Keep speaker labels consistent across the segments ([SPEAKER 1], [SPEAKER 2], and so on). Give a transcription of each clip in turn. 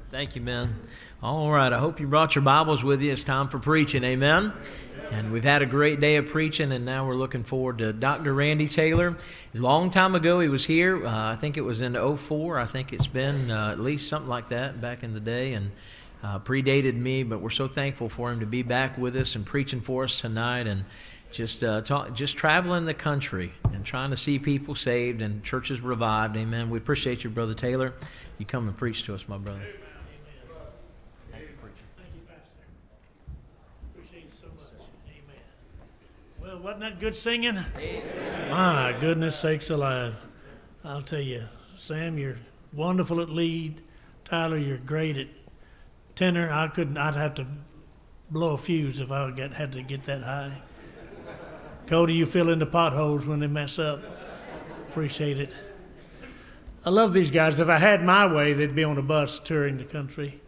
[SPEAKER 1] Thank you, man. All right, I hope you brought your Bibles with you. It's time for preaching, amen? And we've had a great day of preaching, and now we're looking forward to Dr. Randy Taylor. It was a long time ago he was here. I think it was in '04. I think it's been at least something like that back in the day, and predated me, but we're so thankful for him to be back with us and preaching for us tonight, and just traveling the country and trying to see people saved and churches revived. Amen. We appreciate you, Brother Taylor. You come and preach to us, my brother.
[SPEAKER 2] Amen. Thank you, Pastor. Appreciate it so much. Amen. Well, wasn't that good singing? Amen. My goodness sakes alive. I'll tell you, Sam, you're wonderful at lead. Tyler, you're great at tenor. I'd have to blow a fuse if I had to get that high. Cody, you fill in the potholes when they mess up. Appreciate it. I love these guys. If I had my way, they'd be on a bus touring the country.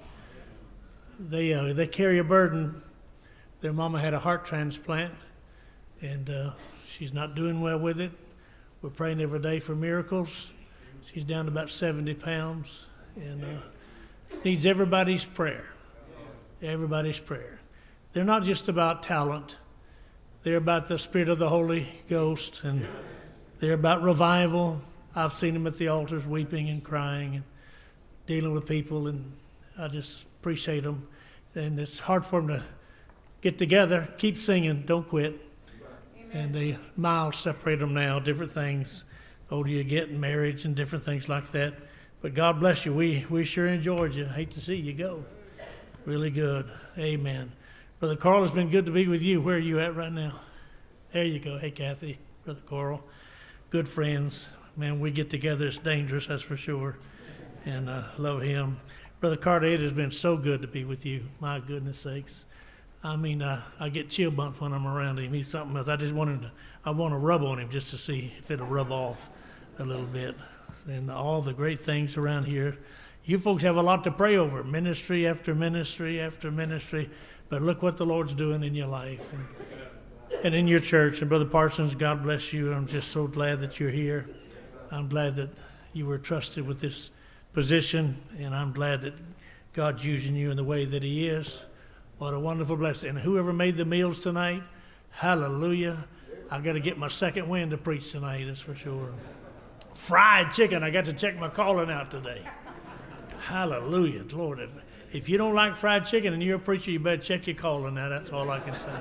[SPEAKER 2] They carry a burden. Their mama had a heart transplant, and she's not doing well with it. We're praying every day for miracles. She's down to about 70 pounds, and needs everybody's prayer. Everybody's prayer. They're not just about talent. They're about the Spirit of the Holy Ghost, and they're about revival. I've seen them at the altars weeping and crying and dealing with people, and I just appreciate them. And it's hard for them to get together, keep singing, don't quit. And the miles separate them now, different things. The older you get in marriage and different things like that. But God bless you. We sure enjoyed you. Hate to see you go. Really good. Amen. Brother Carl, it's been good to be with you. Where are you at right now? There you go. Hey, Kathy, Brother Carl. Good friends. Man, we get together. It's dangerous, that's for sure. And love him. Brother Carter, it has been so good to be with you. My goodness sakes. I mean, I get chill bumps when I'm around him. He's something else. I want to rub on him just to see if it'll rub off a little bit. And all the great things around here. You folks have a lot to pray over. Ministry after ministry after ministry. But look what the Lord's doing in your life and in your church. And Brother Parsons, God bless you. I'm just so glad that you're here. I'm glad that you were trusted with this position, and I'm glad that God's using you in the way that He is. What a wonderful blessing. And whoever made the meals tonight, hallelujah. I got to get my second wind to preach tonight, that's for sure. Fried chicken. I got to check my calling out today. Hallelujah, Lord. If you don't like fried chicken and you're a preacher, you better check your calling now. That's all I can say.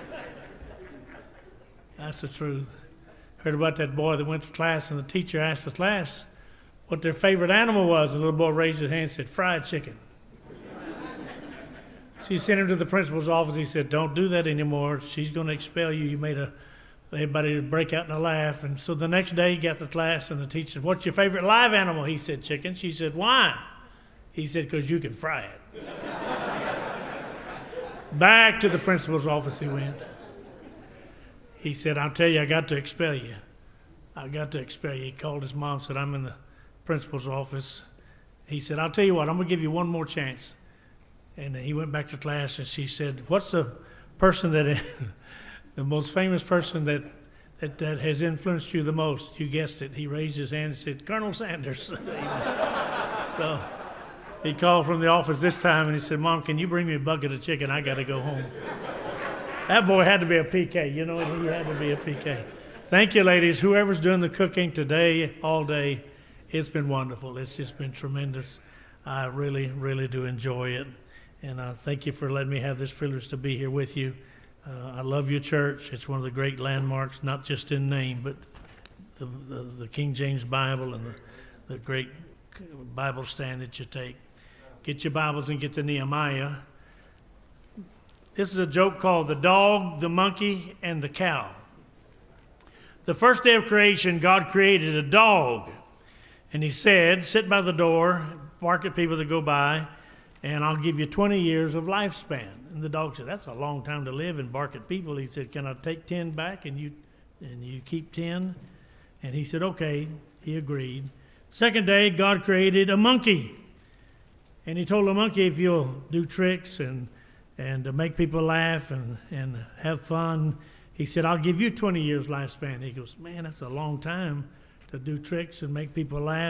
[SPEAKER 2] That's the truth. Heard about that boy that went to class, and the teacher asked the class what their favorite animal was. The little boy raised his hand and said, fried chicken. She sent him to the principal's office. He said, don't do that anymore. She's going to expel you. You made everybody break out in a laugh. And so the next day he got to class, and the teacher said, what's your favorite live animal? He said, chicken. She said, why? He said, because you can fry it. Back to the principal's office he went. He said, I'll tell you, I got to expel you. I got to expel you. He called his mom, said, I'm in the principal's office. He said, I'll tell you what, I'm going to give you one more chance. And he went back to class, and she said, what's the person that, the most famous person that has influenced you the most? You guessed it. He raised his hand and said, Colonel Sanders. So he called from the office this time, and he said, Mom, can you bring me a bucket of chicken? I got to go home. That boy had to be a PK. You know, he had to be a PK. Thank you, ladies. Whoever's doing the cooking today, all day, it's been wonderful. It's just been tremendous. I really, really do enjoy it. And thank you for letting me have this privilege to be here with you. I love your church. It's one of the great landmarks, not just in name, but the King James Bible and the great Bible stand that you take. Get your Bibles and get to Nehemiah. This is a joke called The Dog, the Monkey, and the Cow. The first day of creation, God created a dog. And He said, sit by the door, bark at people that go by, and I'll give you 20 years of lifespan. And the dog said, that's a long time to live and bark at people. He said, can I take 10 back and you keep 10? And he said, okay. He agreed. Second day, God created a monkey. And He told the monkey, if you'll do tricks and make people laugh and have fun, He said, I'll give you 20 years lifespan. He goes, man, that's a long time to do tricks and make people laugh.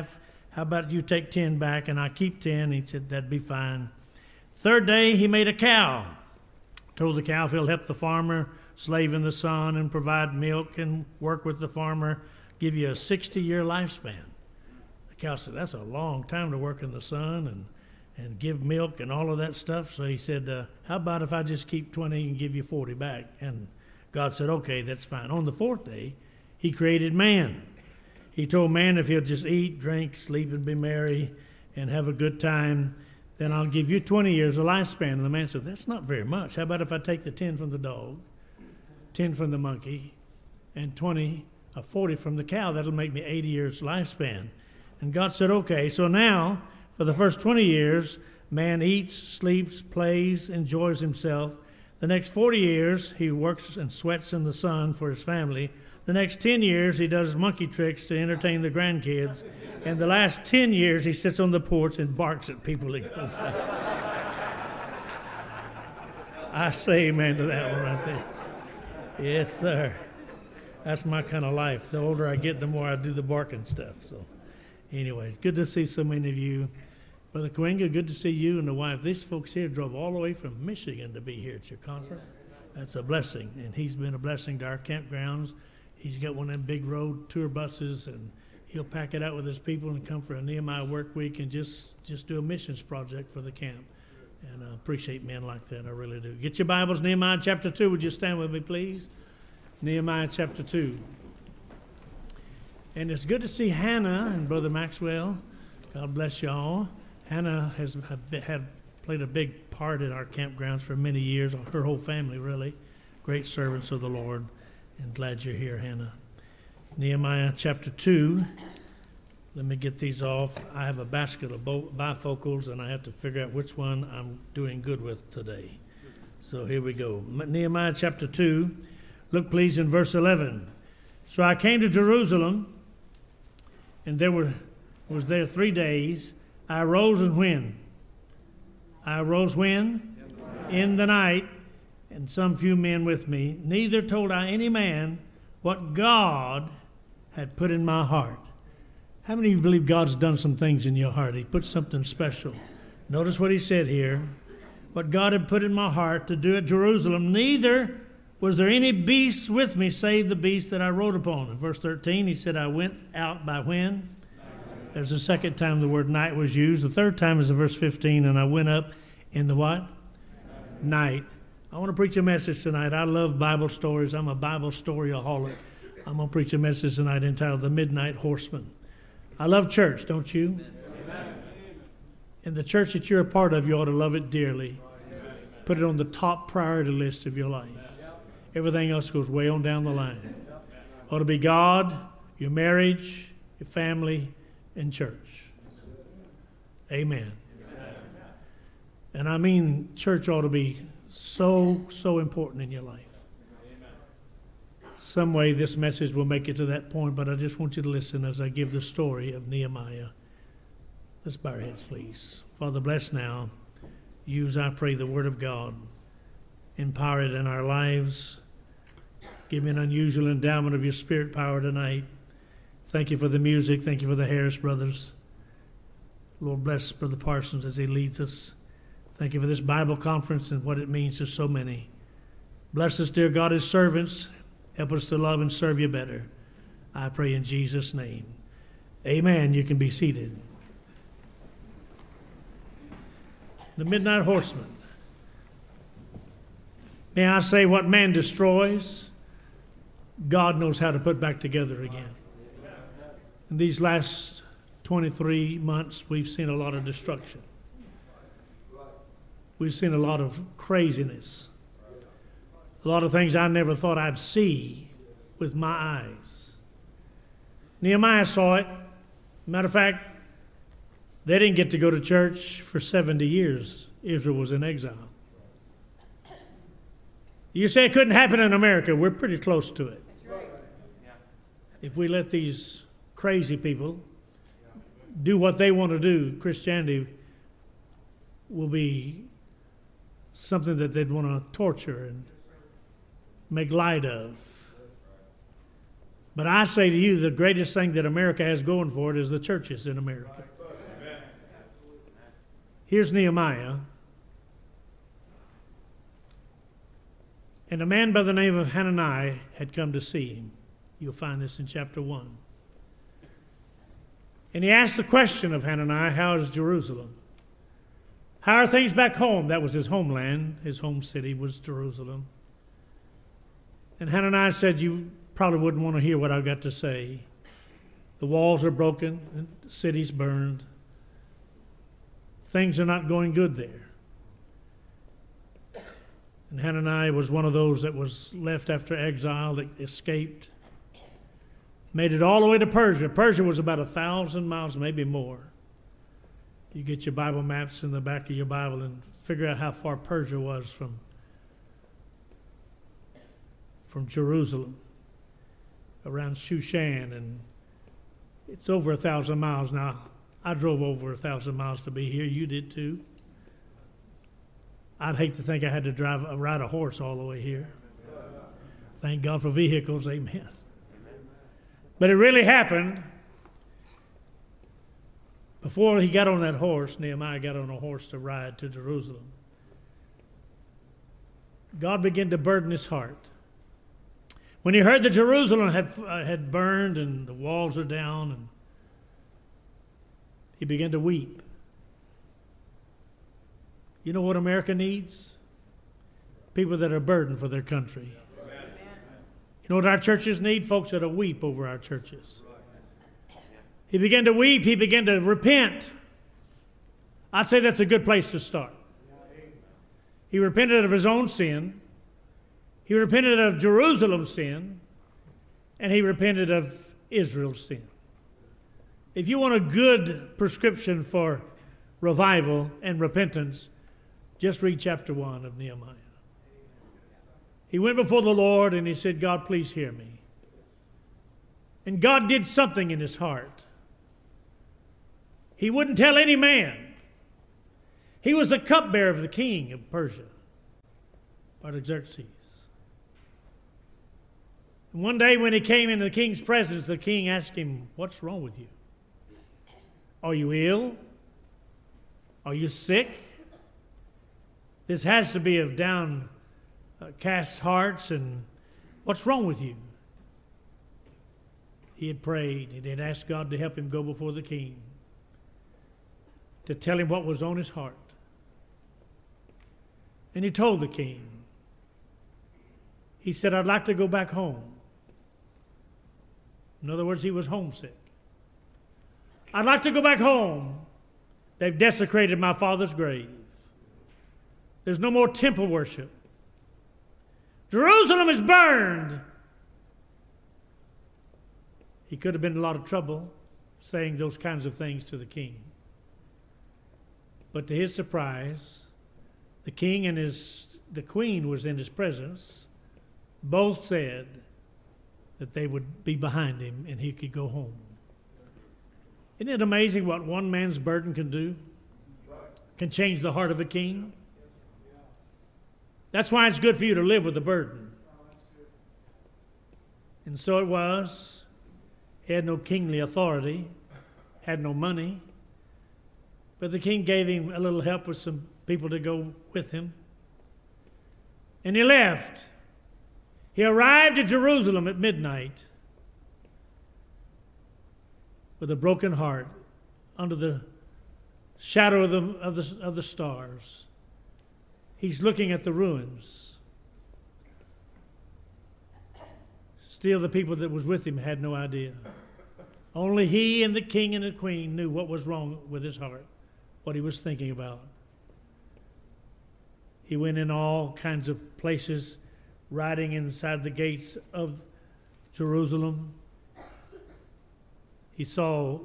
[SPEAKER 2] how about you take 10 back and I keep 10? He said, that'd be fine. Third day, he made a cow. Told the cow if he'll help the farmer, slave in the sun and provide milk and work with the farmer, give you a 60-year lifespan. The cow said, that's a long time to work in the sun and give milk and all of that stuff. So he said, how about if I just keep 20 and give you 40 back? And God said, okay, that's fine. On the fourth day, he created man. He told man if he'll just eat, drink, sleep, and be merry and have a good time, then I'll give you 20 years of lifespan. And the man said, that's not very much. How about if I take the 10 from the dog, 10 from the monkey, and 40 from the cow? That'll make me 80 years lifespan. And God said, okay. So now, for the first 20 years, man eats, sleeps, plays, enjoys himself. The next 40 years, he works and sweats in the sun for his family. The next 10 years, he does monkey tricks to entertain the grandkids. And the last 10 years, he sits on the porch and barks at people that go by. I say amen to that one right there. Yes, sir. That's my kind of life. The older I get, the more I do the barking stuff. So anyway, good to see so many of you. Brother Coenga, good to see you and the wife. These folks here drove all the way from Michigan to be here at your conference. That's a blessing, and he's been a blessing to our campgrounds. He's got one of them big road tour buses, and he'll pack it out with his people and come for a Nehemiah work week and just do a missions project for the camp. And I appreciate men like that. I really do. Get your Bibles, Nehemiah chapter 2. Would you stand with me, please? Nehemiah chapter 2. And it's good to see Hannah and Brother Maxwell. God bless you all. Hannah has played a big part in our campgrounds for many years, her whole family, really. Great servants of the Lord. And glad you're here, Hannah. Nehemiah chapter 2. Let me get these off. I have a basket of bifocals, and I have to figure out which one I'm doing good with today. So here we go. Nehemiah chapter 2. Look, please, in verse 11. So I came to Jerusalem, and was there 3 days. I arose and when? I arose when? In the night, and some few men with me. Neither told I any man what God had put in my heart. How many of you believe God's done some things in your heart? He put something special. Notice what he said here. What God had put in my heart to do at Jerusalem. Neither was there any beast with me save the beast that I rode upon. In verse 13, he said, I went out by when? There's the second time the word night was used. The third time is in verse 15, and I went up in the what? Night. I want to preach a message tonight. I love Bible stories. I'm a Bible storyaholic. I'm going to preach a message tonight entitled The Midnight Horseman. I love church, don't you? Amen. And the church that you're a part of, you ought to love it dearly. Amen. Put it on the top priority list of your life. Everything else goes way on down the line. Ought to be God, your marriage, your family, and church. Amen. And I mean, church ought to be so important in your life. Some way this message will make it to that point, but I just want you to listen as I give the story of Nehemiah. Let's bow our heads, please. Father, bless now. Use, I pray, the word of God. Empower it in our lives. Give me an unusual endowment of your spirit power tonight. Thank you for the music. Thank you for the Harris brothers. Lord, bless Brother Parsons as he leads us. Thank you for this Bible conference and what it means to so many. Bless us, dear God, as servants. Help us to love and serve you better. I pray in Jesus' name. Amen. You can be seated. The Midnight Horseman. May I say, what man destroys, God knows how to put back together again. In these last 23 months, we've seen a lot of destruction. We've seen a lot of craziness. A lot of things I never thought I'd see with my eyes. Nehemiah saw it. Matter of fact, they didn't get to go to church for 70 years. Israel was in exile. You say it couldn't happen in America. We're pretty close to it. If we let these crazy people do what they want to do, Christianity will be something that they'd want to torture and make light of. But I say to you, the greatest thing that America has going for it is the churches in America. Here's Nehemiah. And a man by the name of Hananiah had come to see him. You'll find this in chapter 1. And he asked the question of Hananiah, how is Jerusalem? How are things back home? That was his homeland. His home city was Jerusalem. And Hananiah said, you probably wouldn't want to hear what I've got to say. The walls are broken, and the city's burned. Things are not going good there. And Hananiah was one of those that was left after exile, that escaped. Made it all the way to Persia. Persia was about 1,000 miles, maybe more. You get your Bible maps in the back of your Bible and figure out how far Persia was from Jerusalem, around Shushan, and it's over 1,000 miles. Now, I drove over 1,000 miles to be here. You did too. I'd hate to think I had to ride a horse all the way here. Thank God for vehicles, amen. But it really happened. Before he got on that horse, Nehemiah got on a horse to ride to Jerusalem. God began to burden his heart. When he heard that Jerusalem had burned and the walls are down, and he began to weep. You know what America needs? People that are burdened for their country. Amen. You know what our churches need? Folks that will weep over our churches. He began to weep. He began to repent. I'd say that's a good place to start. He repented of his own sin. He repented of Jerusalem's sin. And he repented of Israel's sin. If you want a good prescription for revival and repentance, just read chapter 1 of Nehemiah. He went before the Lord and he said, God, please hear me. And God did something in his heart. He wouldn't tell any man. He was the cupbearer of the king of Persia, Artaxerxes. And one day when he came into the king's presence, the king asked him, what's wrong with you? Are you ill? Are you sick? This has to be of downcast hearts, and what's wrong with you? He had prayed and had asked God to help him go before the king, to tell him what was on his heart. And he told the king. He said, I'd like to go back home. In other words, he was homesick. I'd like to go back home. They've desecrated my father's grave. There's no more temple worship. Jerusalem is burned. He could have been in a lot of trouble saying those kinds of things to the king. But to his surprise, the king and the queen was in his presence. Both said that they would be behind him and he could go home. Isn't it amazing what one man's burden can do? Can change the heart of a king. That's why it's good for you to live with a burden. And so it was. He had no kingly authority, had no money, but the king gave him a little help with some people to go with him. And he left. He arrived at Jerusalem at midnight with a broken heart under the shadow of the stars. He's looking at the ruins. Still, the people that was with him had no idea. Only he and the king and the queen knew what was wrong with his heart, what he was thinking about. He went in all kinds of places, riding inside the gates of Jerusalem. He saw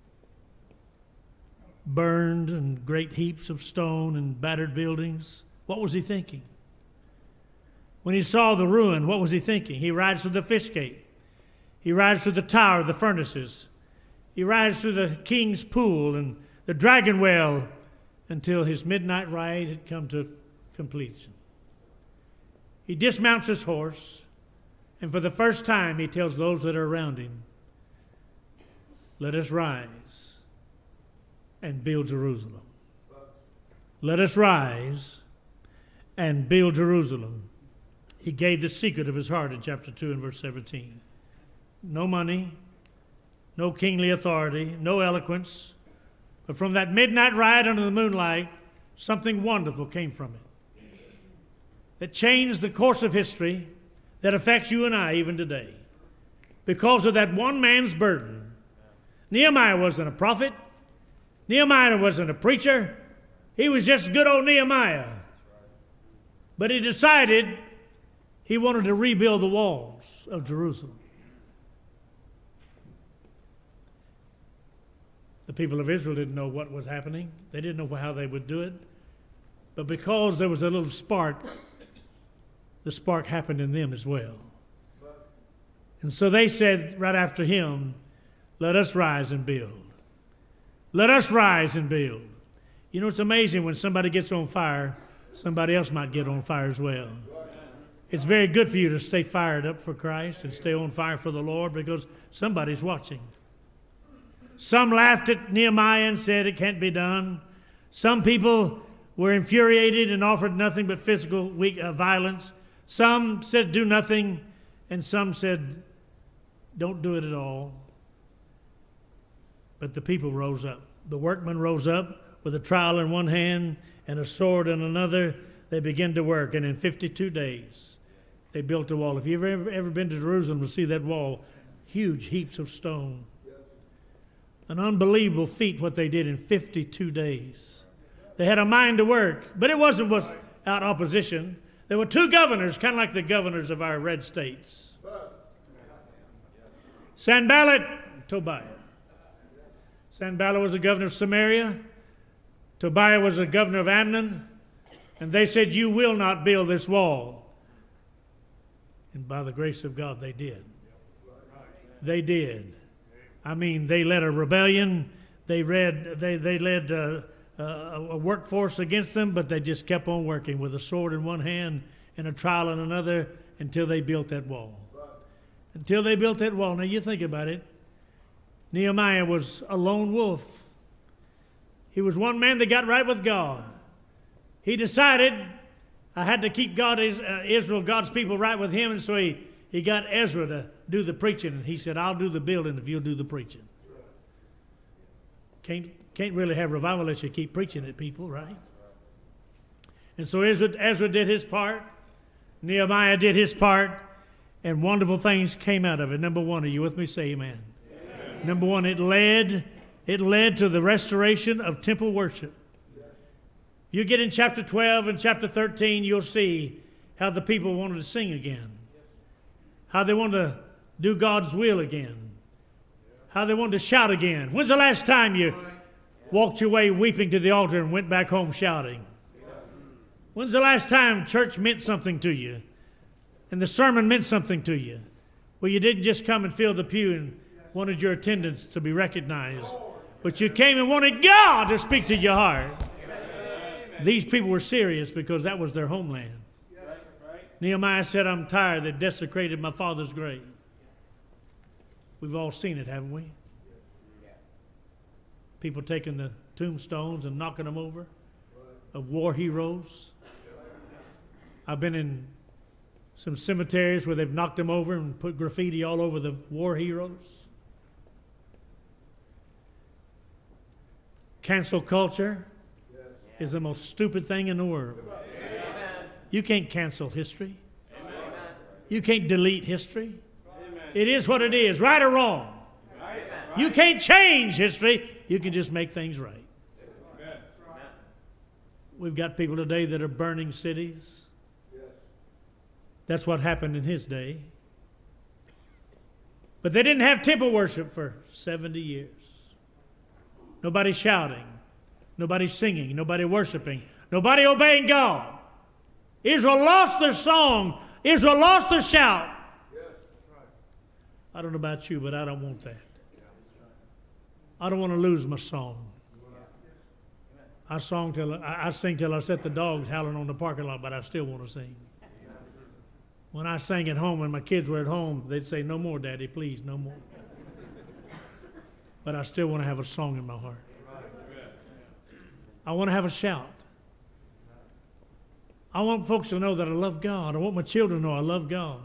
[SPEAKER 2] burned and great heaps of stone and battered buildings. What was he thinking? When he saw the ruin, what was he thinking? He rides through the fish gate. He rides through the tower of the furnaces. He rides through the king's pool and the dragon well until his midnight ride had come to completion. He dismounts his horse, And for the first time, he tells those that are around him, let us rise and build Jerusalem. Let us rise and build Jerusalem. He gave the secret of his heart in chapter 2 and verse 17. No money, no kingly authority, no eloquence, but from that midnight ride under the moonlight, something wonderful came from it that changed the course of history, that affects you and I even today. Because of that one man's burden. Nehemiah wasn't a prophet. Nehemiah wasn't a preacher. He was just good old Nehemiah. But he decided he wanted to rebuild the walls of Jerusalem. The people of Israel didn't know what was happening. They didn't know how they would do it. But because there was a little spark, the spark happened in them as well. And so they said right after him, let us rise and build. Let us rise and build. You know, it's amazing when somebody gets on fire, somebody else might get on fire as well. It's very good for you to stay fired up for Christ and stay on fire for the Lord because somebody's watching. Some laughed at Nehemiah and said it can't be done. Some people were infuriated and offered nothing but physical violence. Some said do nothing, and some said don't do it at all. But the people rose up. The workmen rose up with a trowel in one hand and a sword in another. They began to work, and in 52 days they built a wall. If you've ever been to Jerusalem to see that wall, huge heaps of stone. An unbelievable feat what they did in 52 days. They had a mind to work, but it wasn't without opposition. There were two governors, kind of like the governors of our red states. Sanballat and Tobiah. Sanballat was the governor of Samaria. Tobiah was the governor of Ammon. And they said, you will not build this wall. And by the grace of God, they did. They did. I mean, they led a rebellion. They led a workforce against them, but they just kept on working with a sword in one hand and a trowel in another until they built that wall. Until they built that wall. Now, you think about it. Nehemiah was a lone wolf. He was one man that got right with God. He decided, I had to keep Israel, God's people, right with him, and so he got Ezra to do the preaching, and he said, I'll do the building if you'll do the preaching. Can't really have revival unless you keep preaching at people, right? And so Ezra did his part. Nehemiah did his part. And wonderful things came out of it. Number one, are you with me? Say amen. Amen. Number one, it led to the restoration of temple worship. You get in chapter 12 and chapter 13, you'll see how the people wanted to sing again. How they wanted to do God's will again. How they wanted to shout again. When's the last time you walked your way weeping to the altar and went back home shouting? When's the last time church meant something to you and the sermon meant something to you? Well, you didn't just come and fill the pew and wanted your attendance to be recognized, but you came and wanted God to speak to your heart. These people were serious because that was their homeland. Nehemiah said, I'm tired. They desecrated my father's grave. We've all seen it, haven't we? People taking the tombstones and knocking them over of war heroes. I've been in some cemeteries where they've knocked them over and put graffiti all over the war heroes. Cancel culture is the most stupid thing in the world. You can't cancel history. You can't delete history. It is what it is, right or wrong. You can't change history. You can just make things right. We've got people today that are burning cities. That's what happened in his day. But they didn't have temple worship for 70 years. Nobody shouting. Nobody singing. Nobody worshiping. Nobody obeying God. Israel lost their song. Israel lost their shout. I don't know about you, but I don't want that. I don't want to lose my song. I sing till I set the dogs howling on the parking lot, but I still want to sing. When I sang at home, when my kids were at home, they'd say, "No more, Daddy, please, no more." But I still want to have a song in my heart. I want to have a shout. I want folks to know that I love God. I want my children to know I love God.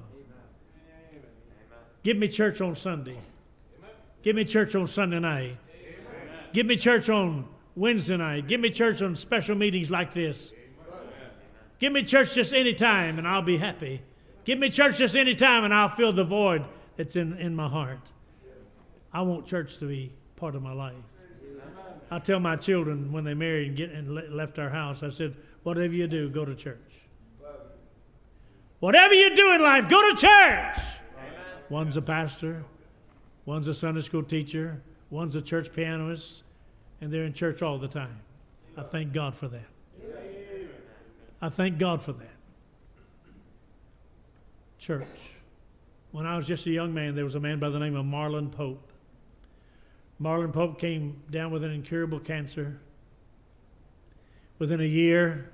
[SPEAKER 2] Give me church on Sunday. Give me church on Sunday night. Give me church on Wednesday night. Give me church on special meetings like this. Give me church just any time and I'll be happy. Give me church just any time and I'll fill the void that's in my heart. I want church to be part of my life. I tell my children when they married and left our house, I said, whatever you do, go to church. Whatever you do in life, go to church. One's a pastor, one's a Sunday school teacher, one's a church pianist, and they're in church all the time. I thank God for that. I thank God for that. Church. When I was just a young man, there was a man by the name of Marlon Pope. Marlon Pope came down with an incurable cancer. Within a year,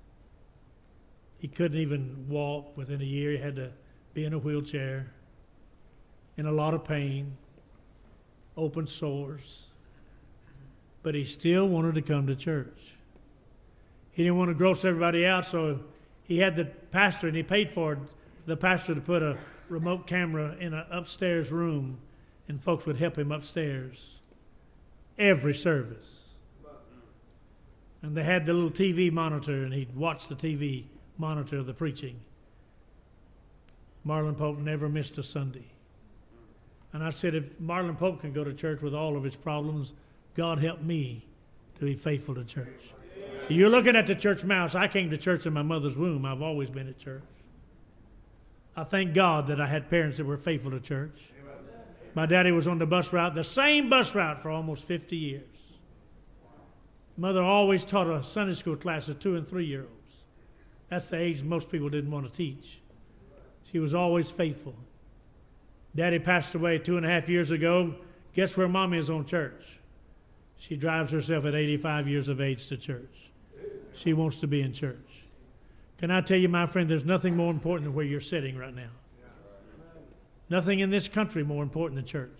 [SPEAKER 2] he couldn't even walk. Within a year, he had to be in a wheelchair, in a lot of pain, open sores. But he still wanted to come to church. He didn't want to gross everybody out, so he had the pastor, and he paid for the pastor to put a remote camera in an upstairs room, and folks would help him upstairs every service. And they had the little TV monitor, and he'd watch the TV monitor of the preaching. Marlon Pope never missed a Sunday. And I said, if Marlon Pope can go to church with all of his problems, God help me to be faithful to church. You're looking at the church mouse. I came to church in my mother's womb. I've always been at church. I thank God that I had parents that were faithful to church. My daddy was on the bus route, the same bus route for almost 50 years. Mother always taught a Sunday school class of 2- and 3-year-olds. That's the age most people didn't want to teach. She was always faithful. Daddy passed away 2.5 years ago. Guess where Mommy is on church? She drives herself at 85 years of age to church. She wants to be in church. Can I tell you, my friend, there's nothing more important than where you're sitting right now. Nothing in this country more important than church.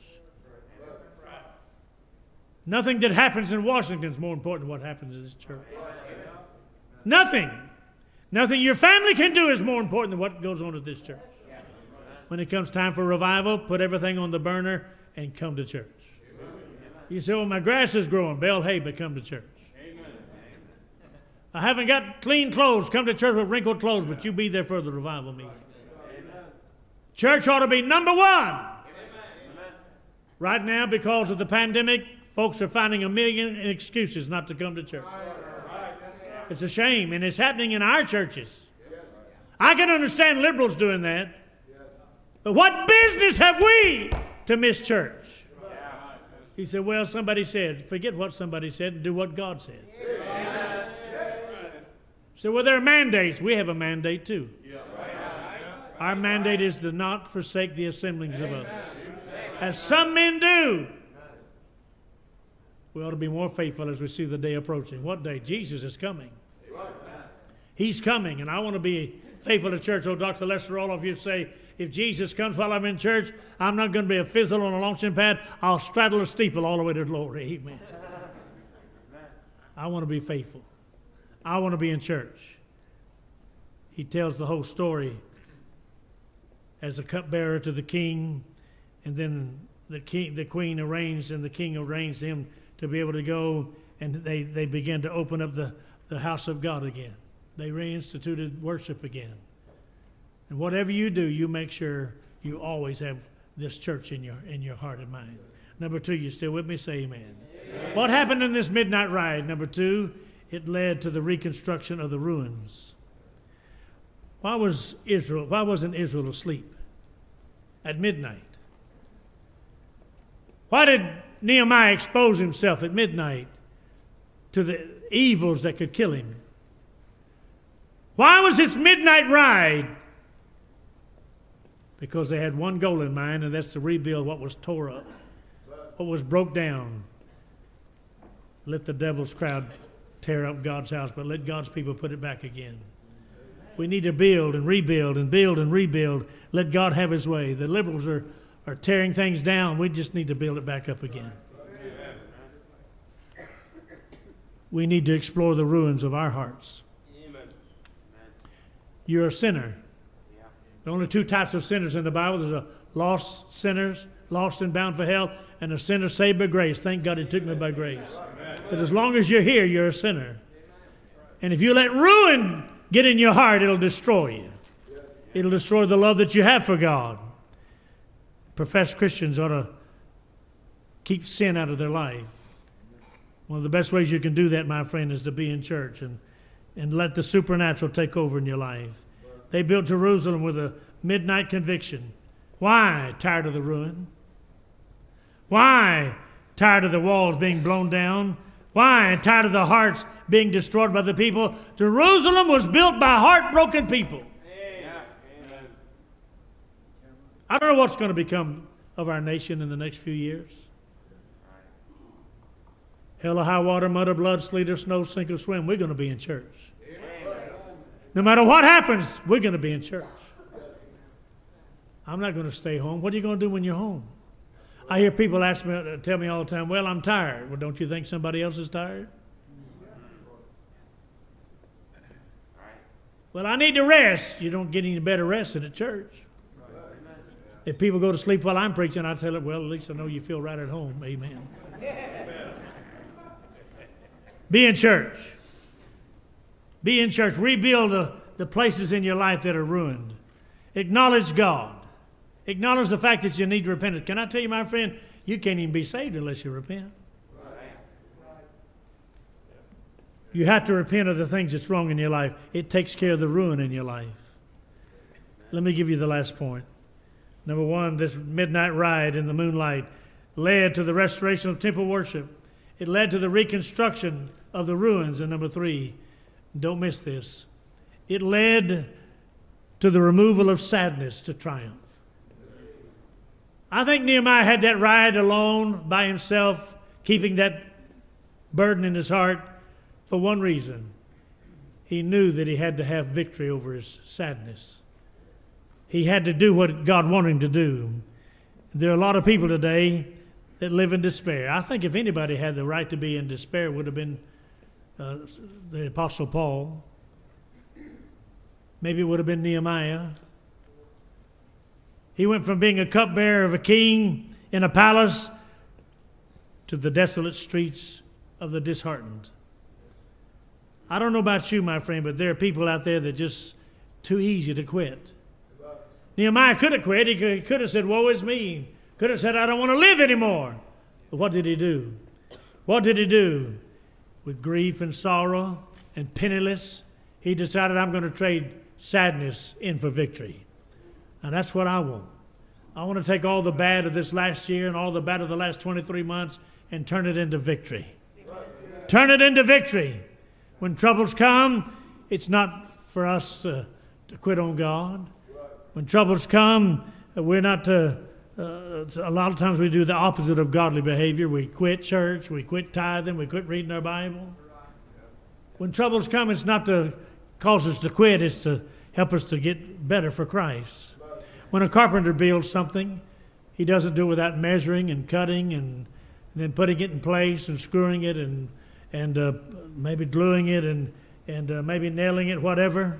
[SPEAKER 2] Nothing that happens in Washington is more important than what happens in this church. Nothing. Nothing your family can do is more important than what goes on at this church. When it comes time for revival, put everything on the burner and come to church. You say, well, my grass is growing. Bale hay, but come to church. I haven't got clean clothes. Come to church with wrinkled clothes, but you be there for the revival meeting. Church ought to be number one. Right now, because of the pandemic, folks are finding a million excuses not to come to church. It's a shame, and it's happening in our churches. I can understand liberals doing that, but what business have we to miss church? He said, well, somebody said. Forget what somebody said and do what God said. So, well, there are mandates. We have a mandate too. Our mandate is to not forsake the assemblings of others, as some men do. We ought to be more faithful as we see the day approaching. What day? Jesus is coming. He's coming, and I want to be faithful to church. Oh, Dr. Lester, all of you say, if Jesus comes while I'm in church, I'm not going to be a fizzle on a launching pad. I'll straddle a steeple all the way to glory. Amen. I want to be faithful. I want to be in church. He tells the whole story as a cupbearer to the king, and then the queen arranged and the king arranged him to be able to go, and they began to open up the house of God again. They reinstituted worship again. And whatever you do, you make sure you always have this church in your heart and mind. Number 2, you still with me? Say amen. What happened in this midnight ride? Number 2, it led to the reconstruction of the ruins. Why wasn't Israel asleep at midnight? Why did Nehemiah expose himself at midnight to the evils that could kill him? Why was this midnight ride? Because they had one goal in mind, and that's to rebuild what was tore up, what was broke down. Let the devil's crowd tear up God's house, but let God's people put it back again. We need to build and rebuild and build and rebuild. Let God have his way. The liberals are tearing things down. We just need to build it back up again. We need to explore the ruins of our hearts. You're a sinner. There are only two types of sinners in the Bible. There's a lost sinners, lost and bound for hell, and a sinner saved by grace. Thank God he took me by grace. But as long as you're here, you're a sinner. And if you let ruin get in your heart, it'll destroy you. It'll destroy the love that you have for God. Professed Christians ought to keep sin out of their life. One of the best ways you can do that, my friend, is to be in church and let the supernatural take over in your life. They built Jerusalem with a midnight conviction. Why? Tired of the ruin. Why? Tired of the walls being blown down. Why? Tired of the hearts being destroyed by the people. Jerusalem was built by heartbroken people. I don't know what's going to become of our nation in the next few years. Hell or high water, mud or blood, sleet or snow, sink or swim, we're going to be in church. No matter what happens, we're going to be in church. I'm not going to stay home. What are you going to do when you're home? I hear people tell me all the time, well, I'm tired. Well, don't you think somebody else is tired? Well, I need to rest. You don't get any better rest in a church. If people go to sleep while I'm preaching, I tell them, well, at least I know you feel right at home. Amen. Be in church. Be in church. Rebuild the places in your life that are ruined. Acknowledge God. Acknowledge the fact that you need repentance. Can I tell you, my friend, you can't even be saved unless you repent. You have to repent of the things that's wrong in your life. It takes care of the ruin in your life. Let me give you the last point. Number one, this midnight ride in the moonlight led to the restoration of temple worship. It led to the reconstruction of the ruins. And number three, don't miss this, it led to the removal of sadness to triumph. I think Nehemiah had that ride alone by himself, keeping that burden in his heart for one reason. He knew that he had to have victory over his sadness. He had to do what God wanted him to do. There are a lot of people today that live in despair. I think if anybody had the right to be in despair, it would have been the Apostle Paul. Maybe it would have been Nehemiah. He went from being a cupbearer of a king in a palace to the desolate streets of the disheartened. I don't know about you, my friend, but there are people out there that just too easy to quit. Nehemiah could have quit. He could have said, woe is me. Could have said, I don't want to live anymore. But what did he do? What did he do? With grief and sorrow and penniless, he decided, I'm going to trade sadness in for victory. And that's what I want. I want to take all the bad of this last year and all the bad of the last 23 months and turn it into victory. Turn it into victory. When troubles come, it's not for us to quit on God. When troubles come, we're not to, a lot of times we do the opposite of godly behavior. We quit church, we quit tithing, we quit reading our Bible. When troubles come, it's not to cause us to quit, it's to help us to get better for Christ. When a carpenter builds something, he doesn't do it without measuring and cutting and then putting it in place and screwing it and maybe gluing it and maybe nailing it, whatever.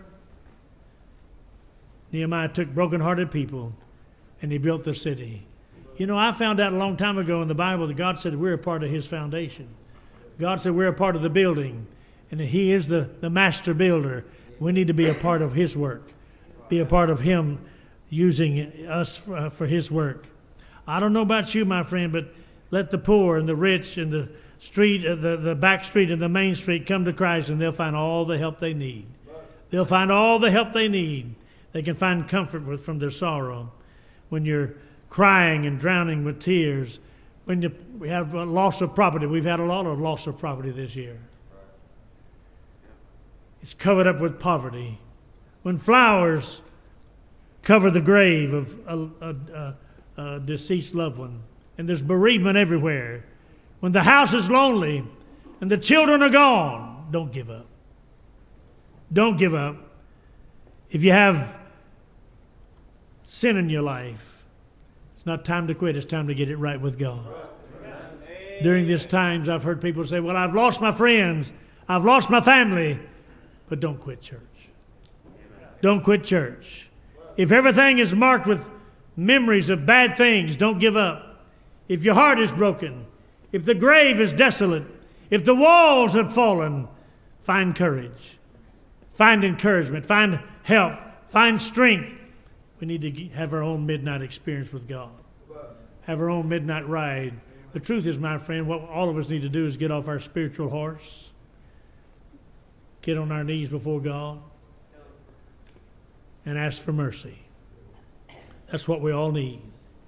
[SPEAKER 2] Nehemiah took broken-hearted people and he built the city. You know, I found out a long time ago in the Bible that God said we're a part of his foundation. God said we're a part of the building and that he is the master builder. We need to be a part of his work, be a part of him using us for his work. I don't know about you, my friend, but let the poor and the rich and the street, the back street and the main street come to Christ and they'll find all the help they need. They'll find all the help they need. They can find comfort from their sorrow. When you're crying and drowning with tears, when we have a loss of property. We've had a lot of loss of property this year. It's covered up with poverty. When flowers cover the grave of a deceased loved one, and there's bereavement everywhere. When the house is lonely and the children are gone, don't give up. Don't give up. If you have sin in your life, it's not time to quit. It's time to get it right with God. During these times, I've heard people say, well, I've lost my friends. I've lost my family. But don't quit church. Don't quit church. If everything is marked with memories of bad things, don't give up. If your heart is broken, if the grave is desolate, if the walls have fallen, find courage. Find encouragement. Find help. Find strength. We need to have our own midnight experience with God. Have our own midnight ride. The truth is, my friend, what all of us need to do is get off our spiritual horse. Get on our knees before God and ask for mercy. That's what we all need.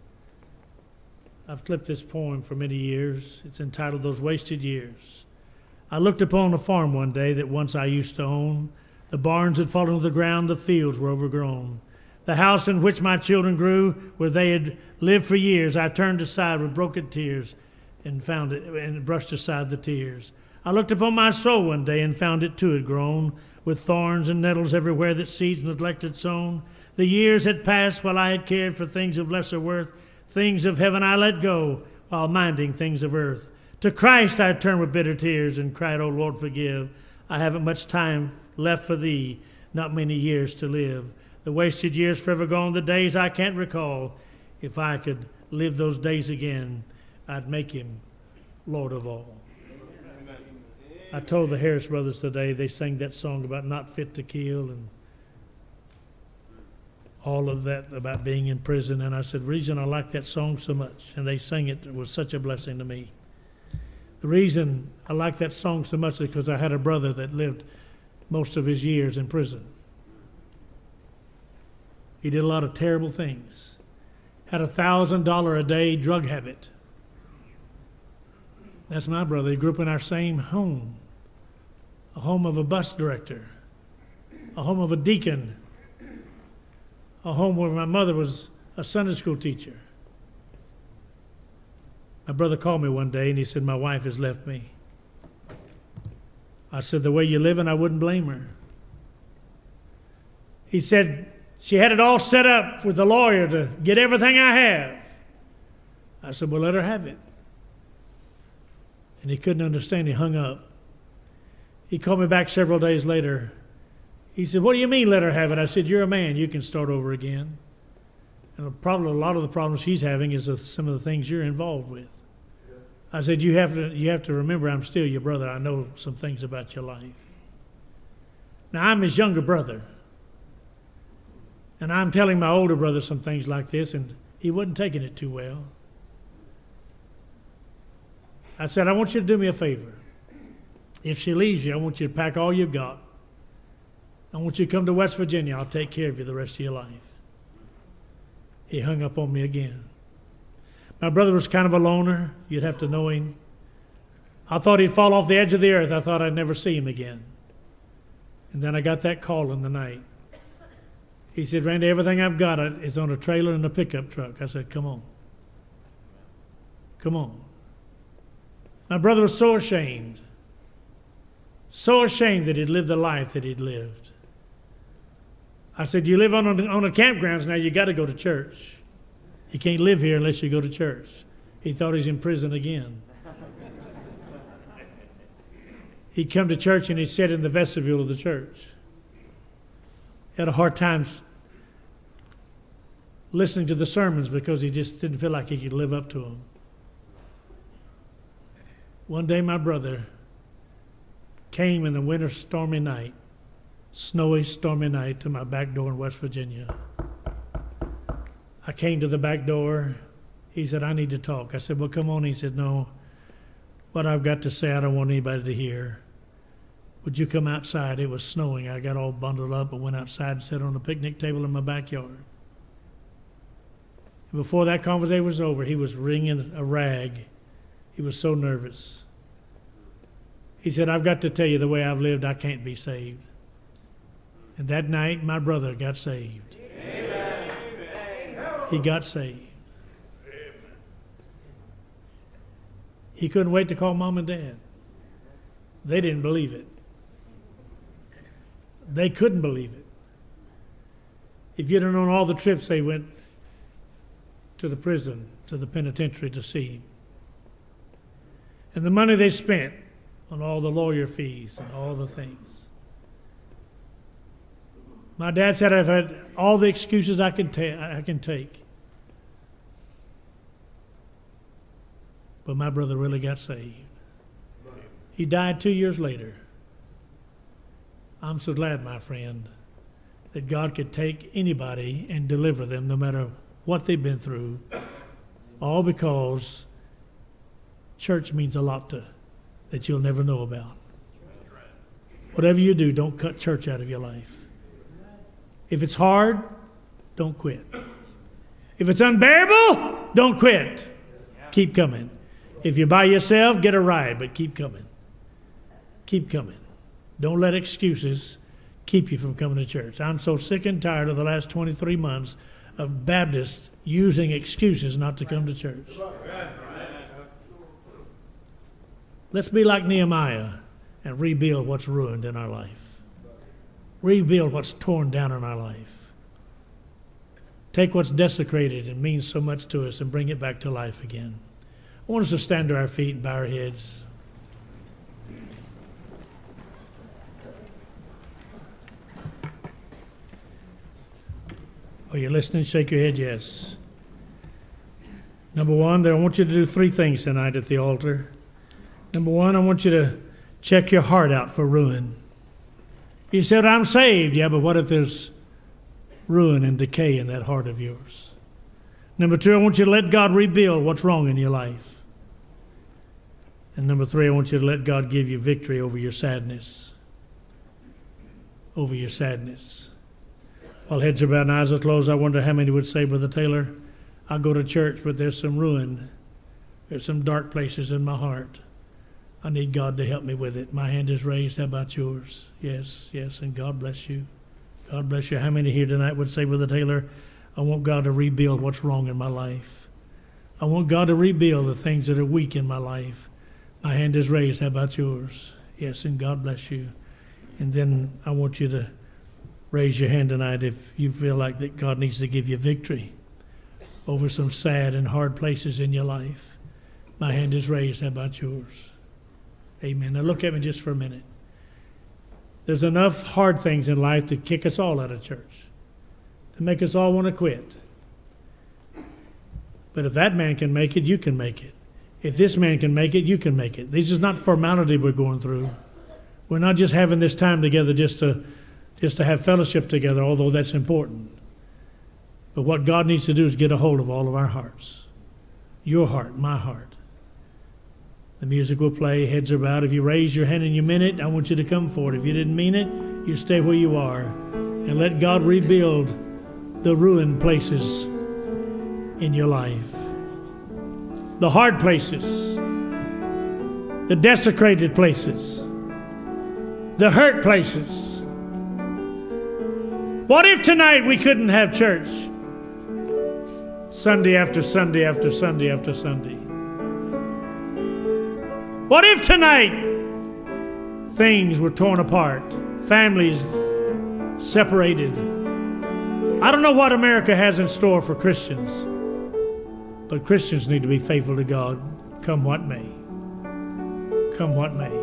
[SPEAKER 2] I've clipped this poem for many years. It's entitled Those Wasted Years. I looked upon a farm one day that once I used to own. The barns had fallen to the ground, the fields were overgrown. The house in which my children grew, where they had lived for years, I turned aside with broken tears and found it and brushed aside the tears. I looked upon my soul one day and found it too had grown, with thorns and nettles everywhere that seeds neglected sown. The years had passed while I had cared for things of lesser worth. Things of heaven I let go while minding things of earth. To Christ I turned with bitter tears and cried, "Oh Lord, forgive. I haven't much time left for thee, not many years to live. The wasted years forever gone, the days I can't recall. If I could live those days again, I'd make him Lord of all." I told the Harris brothers today, they sang that song about not fit to kill and all of that about being in prison. And I said, the reason I like that song so much, and they sang it was such a blessing to me. The reason I like that song so much is because I had a brother that lived most of his years in prison. He did a lot of terrible things. Had a $1,000 a day drug habit. That's my brother. He grew up in our same home. A home of a bus director. A home of a deacon. A home where my mother was a Sunday school teacher. My brother called me one day and he said, "My wife has left me." I said, "The way you're living, I wouldn't blame her." He said, "She had it all set up with the lawyer to get everything I have." I said, "Well, let her have it." And he couldn't understand. He hung up. He called me back several days later. He said, "What do you mean let her have it?" I said, "You're a man. You can start over again. And a lot of the problems she's having is some of the things you're involved with." I said, you have to remember I'm still your brother. I know some things about your life. Now, I'm his younger brother. And I'm telling my older brother some things like this, and he wasn't taking it too well. I said, "I want you to do me a favor. If she leaves you, I want you to pack all you've got. I want you to come to West Virginia. I'll take care of you the rest of your life." He hung up on me again. My brother was kind of a loner. You'd have to know him. I thought he'd fall off the edge of the earth. I thought I'd never see him again. And then I got that call in the night. He said, "Randy, everything I've got is on a trailer and a pickup truck." I said, "Come on. Come on." My brother was so ashamed that he'd lived the life that he'd lived. I said, "You live on a campgrounds now, you got to go to church. You can't live here unless you go to church." He thought he's in prison again. He'd come to church and he'd sit in the vestibule of the church. He had a hard time listening to the sermons because he just didn't feel like he could live up to them. One day my brother came in the winter stormy night, snowy stormy night, to my back door in West Virginia. I came to the back door. He said, "I need to talk." I said, "Well, come on." He said, "No, what I've got to say I don't want anybody to hear. Would you come outside?" It was snowing. I got all bundled up and went outside and sat on a picnic table in my backyard. And before that conversation was over, he was wringing a rag. He was so nervous. He said, "I've got to tell you, the way I've lived, I can't be saved." And that night, my brother got saved. Amen. He got saved. Amen. He couldn't wait to call Mom and Dad. They didn't believe it. They couldn't believe it. if you'd have known all the trips they went to the prison, to the penitentiary to see him, and the money they spent on all the lawyer fees and all the things. My dad said, I've had all the excuses I can take. But my brother really got saved. He died 2 years later. I'm so glad, my friend, that God could take anybody and deliver them no matter what they've been through, all because church means a lot that you'll never know about. Whatever you do, don't cut church out of your life. If it's hard, don't quit. If it's unbearable, don't quit. Keep coming. If you're by yourself, get a ride, but keep coming. Keep coming. Don't let excuses keep you from coming to church. I'm so sick and tired of the last 23 months of Baptists using excuses not to come to church. Let's be like Nehemiah and rebuild what's ruined in our life. Rebuild what's torn down in our life. Take what's desecrated and means so much to us and bring it back to life again. I want us to stand to our feet and bow our heads. Are you listening? Shake your head, yes. Number one, I want you to do 3 things tonight at the altar. Number one, I want you to check your heart out for ruin. You said, I'm saved. Yeah, but what if there's ruin and decay in that heart of yours? Number 2, I want you to let God rebuild what's wrong in your life. And number 3, I want you to let God give you victory over your sadness. Over your sadness. While heads are bowed and eyes are closed, I wonder how many would say, Brother Taylor, I go to church, but there's some ruin. There's some dark places in my heart. I need God to help me with it. My hand is raised. How about yours? Yes, yes, and God bless you. God bless you. How many here tonight would say, Brother Taylor, I want God to rebuild what's wrong in my life. I want God to rebuild the things that are weak in my life. My hand is raised. How about yours? Yes, and God bless you. And then I want you to raise your hand tonight if you feel like that God needs to give you victory over some sad and hard places in your life. My hand is raised. How about yours? Amen. Now look at me just for a minute. There's enough hard things in life to kick us all out of church, to make us all want to quit. But if that man can make it, you can make it. If this man can make it, you can make it. This is not formality we're going through. We're not just having this time together just to have fellowship together, although that's important. But what God needs to do is get a hold of all of our hearts. Your heart, my heart. The music will play, heads are bowed. If you raise your hand and you mean it, I want you to come forward. If you didn't mean it, you stay where you are. And let God rebuild the ruined places in your life. The hard places. The desecrated places. The hurt places. What if tonight we couldn't have church? Sunday after Sunday after Sunday after Sunday. What if tonight things were torn apart, families separated? I don't know what America has in store for Christians, but Christians need to be faithful to God, come what may. Come what may.